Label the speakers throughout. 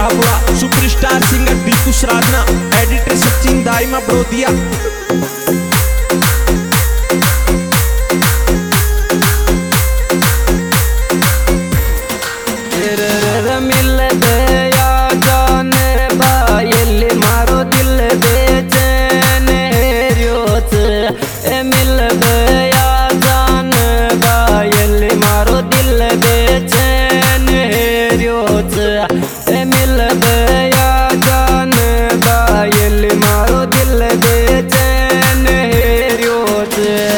Speaker 1: Shahpura, superstar singer Deepu श्राधना, editor Sachin दाइमा ब्रोदिया।
Speaker 2: मिल दया जाने बायल मारो दिल बेचैन रोच मिल दया जाने बायल मारो दिल बेचैन रोच मिल दया जाने बायल मारो दिल बेचैन रोच।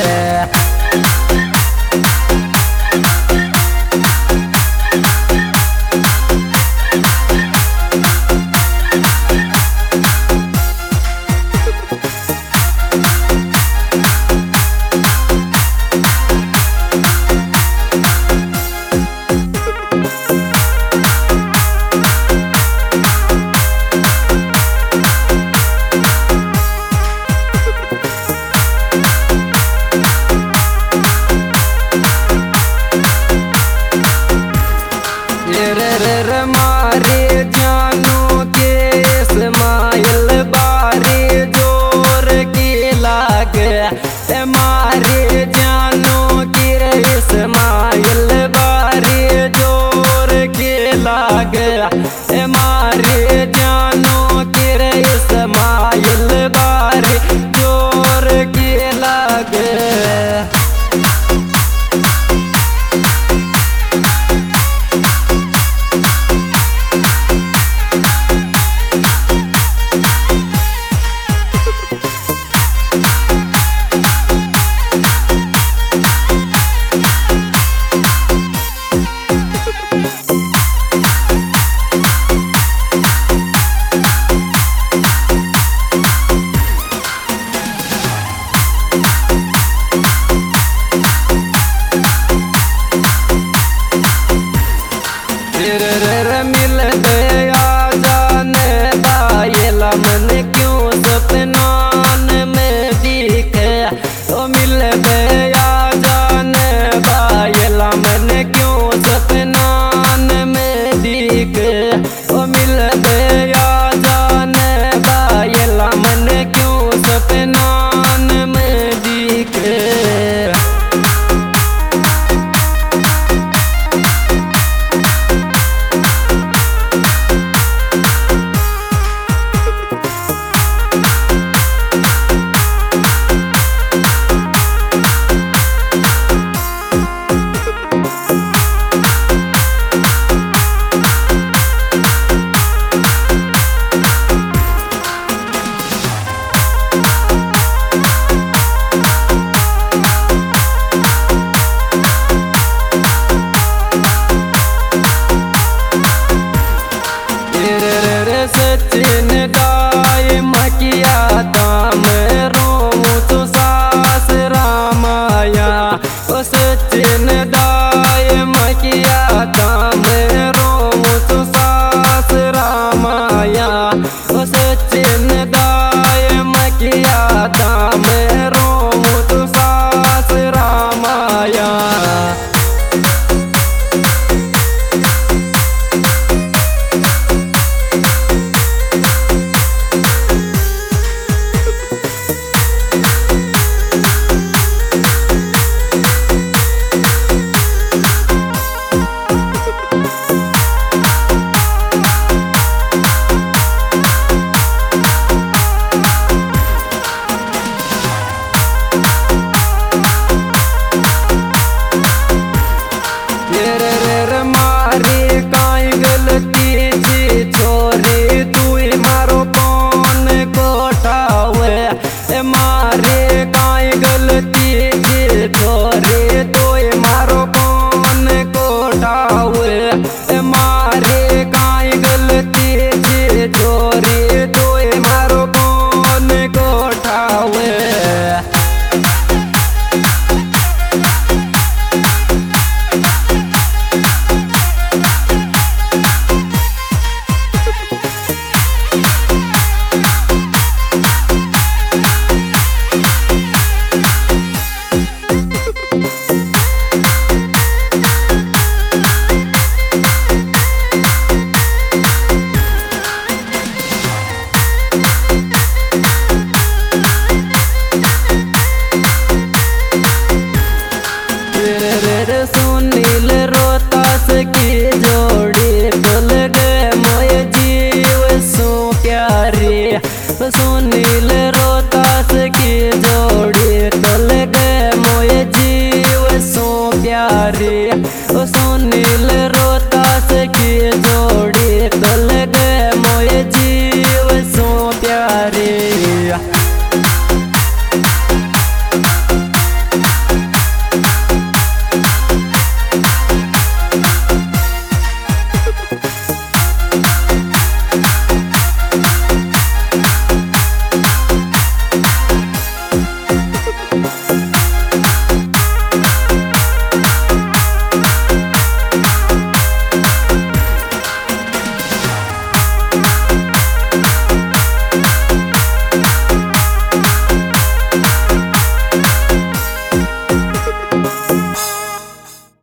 Speaker 2: मारे जानू के इस्माइल बारे जोर की लागे मारे जानू के इस्माइल बारे जोर की लागे मारे जानू के इस्माइल बारे जोर की लागे। मिल दया जाने बायला मन क्यों सपनान में दिखे तो मिल दया जाने बायला मन क्यों सपनान में दिखे तो मिल दया जाने बायला मन क्यों सपनान में दिखे। सचिन दाई मकिया दाम रोमू तो सास रामाया ओ सचिन दाई मकिया दाम रोमू तो सास रामाया ओ सचिन दाई मकिया दाम रोमू तो सास रामाया।